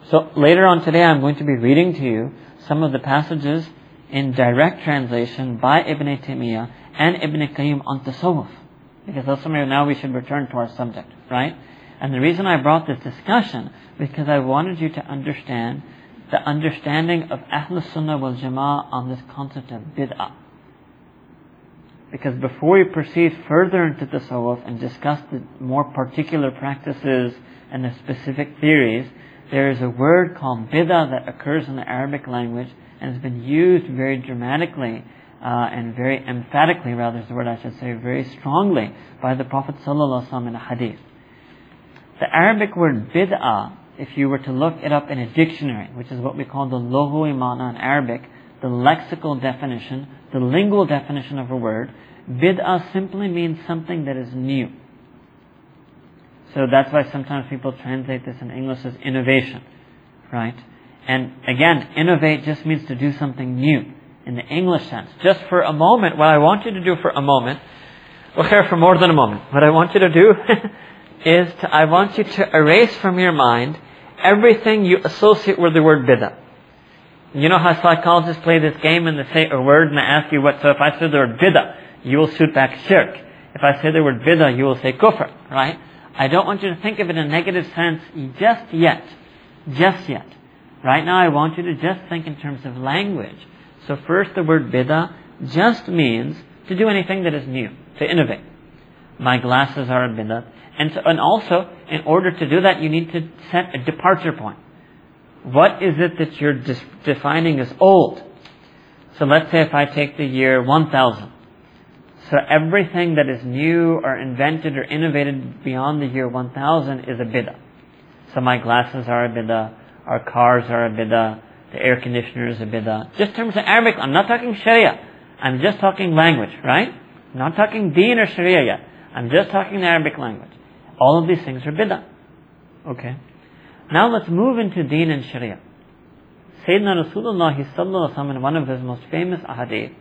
So later on today I'm going to be reading to you some of the passages in direct translation by Ibn Taymiyyah and Ibn Qayyim on Tasawwuf. Because ultimately now we should return to our subject, right? And the reason I brought this discussion because I wanted you to understand the understanding of Ahlus Sunnah wal Jama'ah on this concept of bid'ah. Because before we proceed further into Tasawwuf and discuss the more particular practices and the specific theories, there is a word called bid'ah that occurs in the Arabic language and has been used very dramatically and very emphatically, rather is the word I should say, very strongly by the Prophet ﷺ in a hadith. The Arabic word bid'ah, if you were to look it up in a dictionary, which is what we call the lughawi ma'na in Arabic, the lexical definition, the lingual definition of a word, bid'ah simply means something that is new. So that's why sometimes people translate this in English as innovation, right? And again, innovate just means to do something new in the English sense. Just for a moment, what I want you to do for a moment, for more than a moment, what I want you to do is I want you to erase from your mind everything you associate with the word bid'ah. You know how psychologists play this game and they say a word and they ask you what, so if I say the word bid'ah, you will shoot back shirk. If I say the word bid'ah, you will say kufr, right? I don't want you to think of it in a negative sense just yet. Just yet. Right now I want you to just think in terms of language. So first the word bid'ah just means to do anything that is new, to innovate. My glasses are a bid'ah. And also, in order to do that, you need to set a departure point. What is it that you're defining as old? So let's say if I take the year 1000. So everything that is new or invented or innovated beyond the year 1000 is a bid'ah. So my glasses are a bid'ah, our cars are a bid'ah, the air conditioner is a bid'ah. Just in terms of Arabic, I'm not talking Sharia. I'm just talking language, right? I'm not talking Deen or Sharia yet. I'm just talking the Arabic language. All of these things are bid'ah. Okay. Now let's move into Deen and Sharia. Sayyidina Rasulullah sallallahu alaihi wasallam in one of his most famous ahadith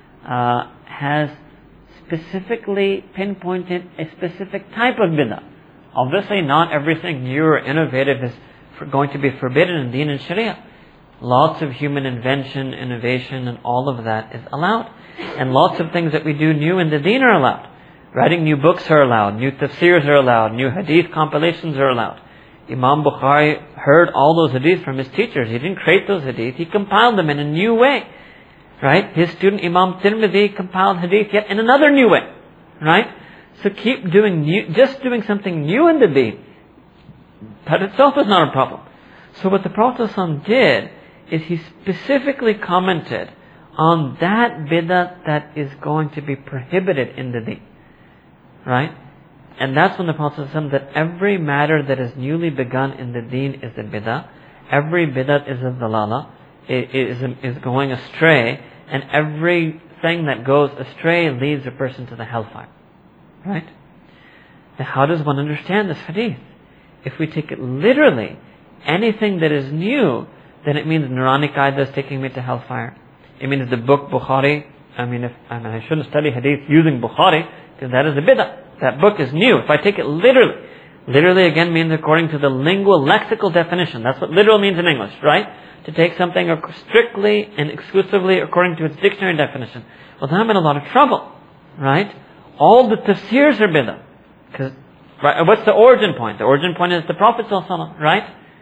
has specifically pinpointed a specific type of bid'ah. Obviously not everything new or innovative is going to be forbidden in Deen and Sharia. Lots of human invention, innovation and all of that is allowed. And lots of things that we do new in the Deen are allowed. Writing new books are allowed, new tafsirs are allowed, new hadith compilations are allowed. Imam Bukhari heard all those hadiths from his teachers. He didn't create those hadiths, he compiled them in a new way. Right? His student Imam Tirmidhi compiled hadith yet in another new way. Right? So keep doing new, just doing something new in the deen. That itself is not a problem. So what the Prophet ﷺ did is he specifically commented on that bid'ah that is going to be prohibited in the deen. Right? And that's when the Prophet ﷺ that every matter that is newly begun in the deen is a bid'ah. Every bid'ah is a dalala, is going astray, and everything that goes astray leads a person to the hellfire. Right? Now how does one understand this hadith? If we take it literally, anything that is new, then it means Nurani Qaida is taking me to hellfire. It means the book Bukhari, I shouldn't study hadith using Bukhari, because that is a bid'ah. That book is new. If I take it literally, literally again means according to the lingual lexical definition. That's what literal means in English, right? To take something strictly and exclusively according to its dictionary definition. Well, then I'm in a lot of trouble, right? All the tafsirs are bid'ah. Because, right, what's the origin point? The origin point is the Prophet ﷺ, right?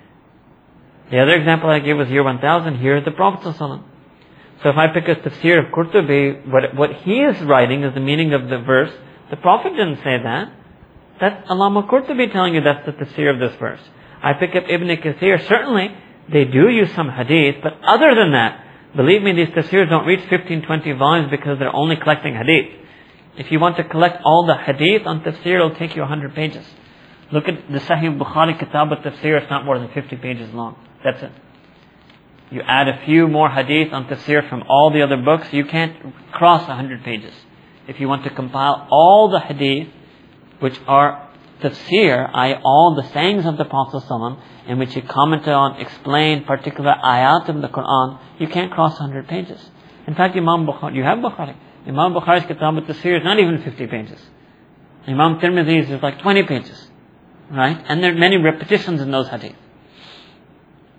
The other example I gave was year 1000. Here is the Prophet ﷺ. So if I pick a tafsir of Qurtubi, what he is writing is the meaning of the verse. The Prophet didn't say that. That's Allama Qurtubi telling you that's the tafsir of this verse. I pick up Ibn Kathir. Certainly, they do use some hadith, but other than that, believe me, these tafsirs don't reach 15, 20 volumes because they're only collecting hadith. If you want to collect all the hadith on tafsir, it'll take you 100 pages. Look at the Sahih Bukhari Kitab al-Tafsir, it's not more than 50 pages long. That's it. You add a few more hadith on tafsir from all the other books, you can't cross 100 pages. If you want to compile all the hadith, which are tafsir, i.e. all the sayings of the Prophet ﷺ, in which he commented on, explained particular ayat of the Quran, you can't cross 100 pages. In fact, Imam Bukhari, you have Bukhari. Imam Bukhari's Kitab al-Tafsir is not even 50 pages. Imam Tirmidhi's is like 20 pages. Right? And there are many repetitions in those hadith.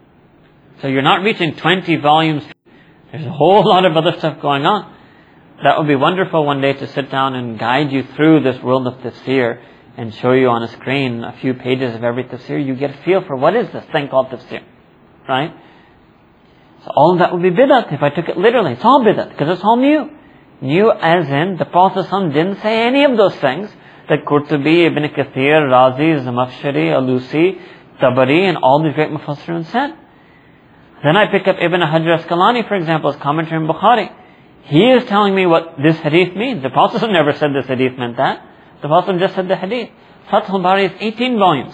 So you're not reaching 20 volumes. There's a whole lot of other stuff going on. That would be wonderful one day to sit down and guide you through this world of tafsir and show you on a screen a few pages of every tafsir. You get a feel for what is this thing called tafsir. Right? So all of that would be bid'at if I took it literally. It's all bid'at because it's all new. New as in the Prophet ﷺ didn't say any of those things that Qurtubi, Ibn Kathir, Razi, Zamakhshari, Alusi, Tabari and all these great Mufassirun said. Then I pick up Ibn Hajar Asqalani, for example, his commentary in Bukhari. He is telling me what this hadith means. The Prophet ﷺ never said this hadith meant that. The Prophet ﷺ just said the hadith. Fath al-Bari is 18 volumes.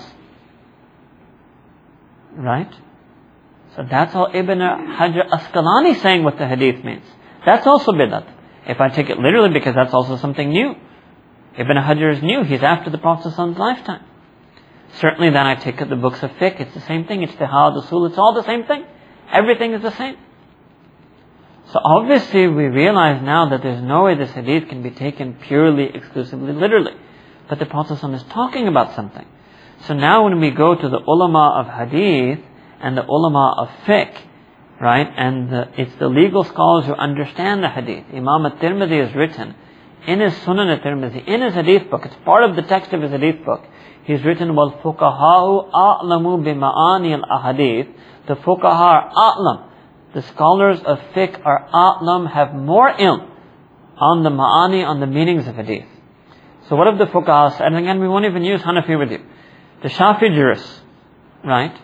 Right? So that's all Ibn Hajar Asqalani saying what the hadith means. That's also bid'at. If I take it literally, because that's also something new. Ibn Hajar is new. He's after the Prophet's lifetime. Certainly then I take up the books of fiqh. It's the same thing. Ijtihad, usul. It's all the same thing. Everything is the same. So obviously we realize now that there's no way this hadith can be taken purely, exclusively, literally. But the Prophet ﷺ is talking about something. So now when we go to the ulama of hadith and the ulama of fiqh, right, and it's the legal scholars who understand the hadith. Imam at-Tirmidhi has written in his Sunan at-Tirmidhi, in his hadith book, it's part of the text of his hadith book, he's written, وَالْفُقَهَاءُ أَعْلَمُ بِمَعَانِي الْأَحَدِيثِ. The fuqaha are a'lam. The scholars of fiqh are a'lam, have more ilm on the ma'ani, on the meanings of hadith. So what have the fuqaha said? And again, we won't even use Hanafi with you. The Shafi jurists, right?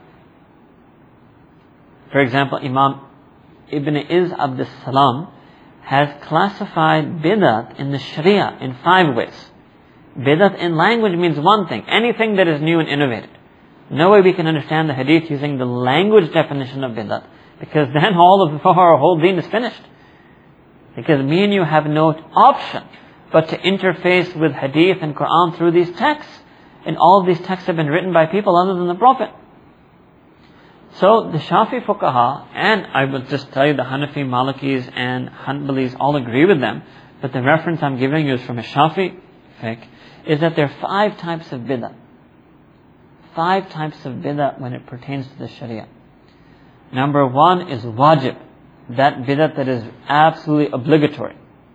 For example, Imam Ibn Iz Abd Salam has classified bid'at in the Sharia in 5 ways. Bid'at in language means one thing, anything that is new and innovative. No way we can understand the hadith using the language definition of bid'at, because then all of our whole deen is finished. Because me and you have no option but to interface with hadith and Quran through these texts. And all of these texts have been written by people other than the Prophet. So the Shafi fuqaha, and I will just tell you the Hanafi, Malikis and Hanbalis all agree with them, but the reference I'm giving you is from a Shafi fiqh, is that there are 5 types of bid'ah. 5 types of bid'ah when it pertains to the Sharia. Number 1 is wajib, that bid'ah that is absolutely obligatory.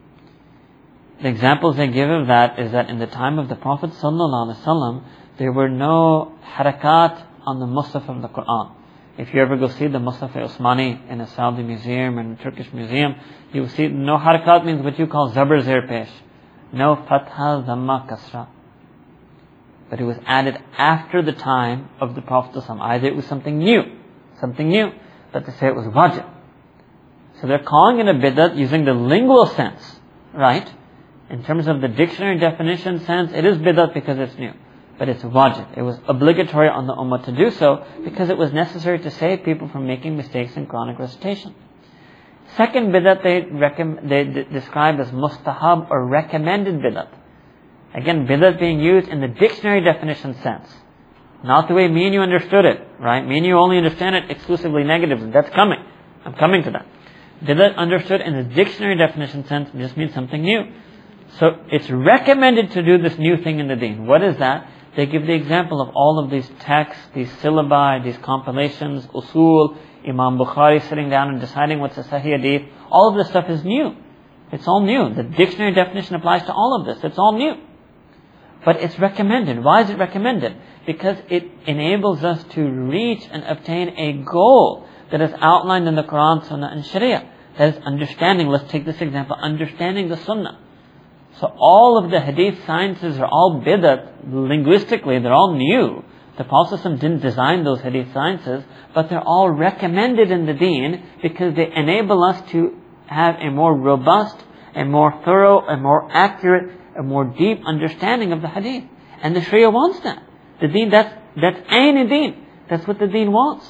The examples they give of that is that in the time of the Prophet ﷺ, there were no harakat on the Musaf of the Quran. If you ever go see the Musaf-e-Usmani in a Saudi museum and a Turkish museum, you will see no harakat means what you call zabar zir pesh. No fatha, dhamma, kasra. But it was added after the time of the Prophet ﷺ. Either it was something new, but they say it was wajib. So they're calling it a bid'ah using the lingual sense, right? In terms of the dictionary definition sense, it is bid'ah because it's new. But it's wajib. It was obligatory on the ummah to do so because it was necessary to save people from making mistakes in Quranic recitation. Second bid'ah they describe as mustahab or recommended bid'ah. Again, bid'ah being used in the dictionary definition sense. Not the way me and you understood it, right? Me and you only understand it exclusively negatively. That's coming. I'm coming to that. Bid'ah understood in the dictionary definition sense just means something new. So it's recommended to do this new thing in the deen. What is that? They give the example of all of these texts, these syllabi, these compilations, usul, Imam Bukhari sitting down and deciding what's a Sahih Hadith. All of this stuff is new. It's all new. The dictionary definition applies to all of this. It's all new. But it's recommended. Why is it recommended? Because it enables us to reach and obtain a goal that is outlined in the Quran, Sunnah and Sharia. That is understanding. Let's take this example. Understanding the Sunnah. So all of the hadith sciences are all bid'ah. Linguistically, they're all new. The Prophet ﷺ didn't design those hadith sciences, but they're all recommended in the deen because they enable us to have a more robust, a more thorough, a more accurate, a more deep understanding of the hadith. And the Sharia wants that. The deen, that's ayn deen. That's what the deen wants.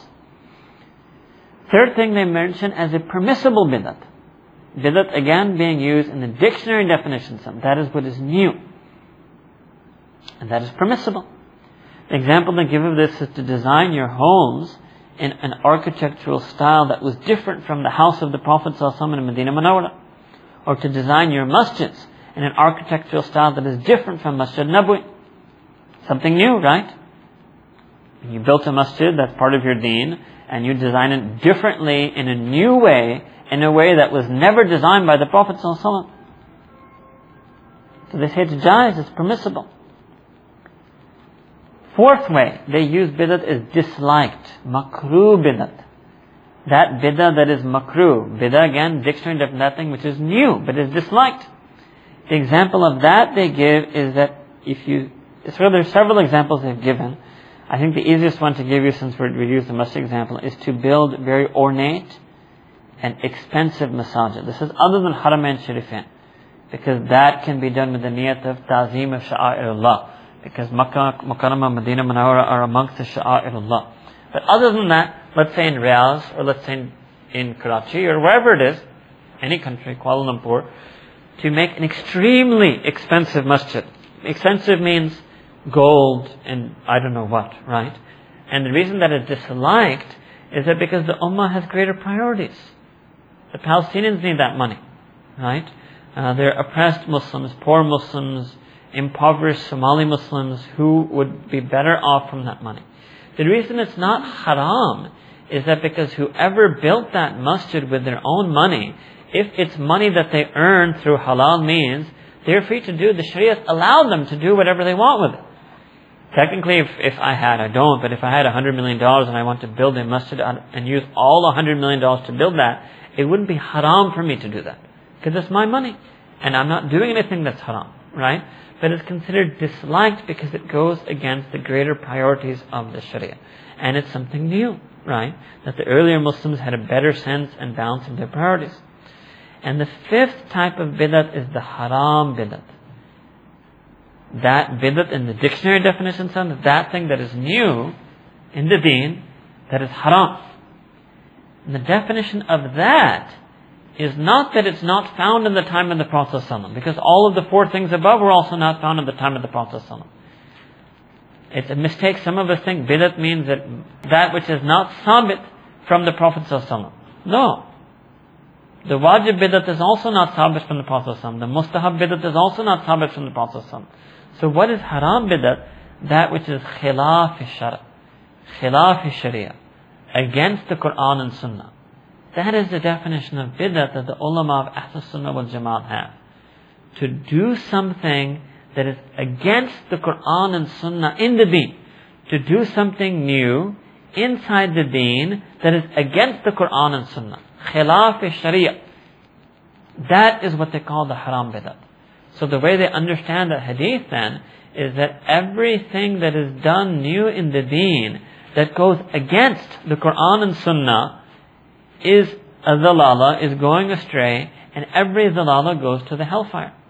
Third thing they mention as a permissible bid'ah. Bid'at again being used in the dictionary definition sense. That is what is new. And that is permissible. The example they give of this is to design your homes in an architectural style that was different from the house of the Prophet ﷺ in Medina Munawwara. Or to design your masjids in an architectural style that is different from Masjid Nabawi. Something new, right? When you built a masjid, that's part of your deen. and you design it differently in a new way, in a way that was never designed by the Prophet ﷺ. So they say it's jaiz, it's permissible. Fourth way they use bid'at is disliked, makruh bid'at. That bid'ah that is makruh. Bid'ah, again, dictionary definition, that thing which is new, but is disliked. The example of that they give is that there are several examples they've given. I think the easiest one to give you, since we use the masjid example, is to build very ornate and expensive masajid. This is other than Haramain Sharifain, because that can be done with the niyat of ta'zeem of sha'a'irullah, because Makkah, Mukarramah, Medina, Munawwara are amongst the sha'a'irullah. But other than that, let's say in Riyadh, or let's say in Karachi, or wherever it is, any country, Kuala Lumpur, to make an extremely expensive masjid. Expensive means gold and I don't know what, right? And the reason that it's disliked is that because the Ummah has greater priorities. The Palestinians need that money, right? They're oppressed Muslims, poor Muslims, impoverished Somali Muslims who would be better off from that money. The reason it's not haram is that because whoever built that masjid with their own money, if it's money that they earn through halal means, they're free to do. The Sharia allowed them to do whatever they want with it. Technically, I don't, but if I had $100 million and I want to build a masjid and use all $100 million to build that, it wouldn't be haram for me to do that. Because it's my money. And I'm not doing anything that's haram, right? But it's considered disliked because it goes against the greater priorities of the Sharia. And it's something new, right? That the earlier Muslims had a better sense and balance of their priorities. And the fifth type of bid'at is the haram bid'at. That bid'at in the dictionary definition is that thing that is new in the deen, that is haram. And the definition of that is not that it's not found in the time of the Prophet ﷺ, because all of the four things above were also not found in the time of the Prophet ﷺ. It's a mistake. Some of us think bid'at means that which is not sabit from the Prophet ﷺ. No. The wajib bid'at is also not sabit from the Prophet ﷺ. The mustahab bid'at is also not sabit from the Prophet ﷺ. So what is haram bid'at? That which is khilaf shara, khilaf sharia, against the Quran and Sunnah. That is the definition of bid'at that the ulama of Ahlus Sunnah wal Jamaat have. To do something that is against the Quran and Sunnah in the deen. To do something new inside the deen that is against the Quran and Sunnah. Khilaf sharia. That is what they call the haram bid'at. So the way they understand the hadith then is that everything that is done new in the deen that goes against the Quran and Sunnah is a dhalala, is going astray, and every dhalala goes to the hellfire.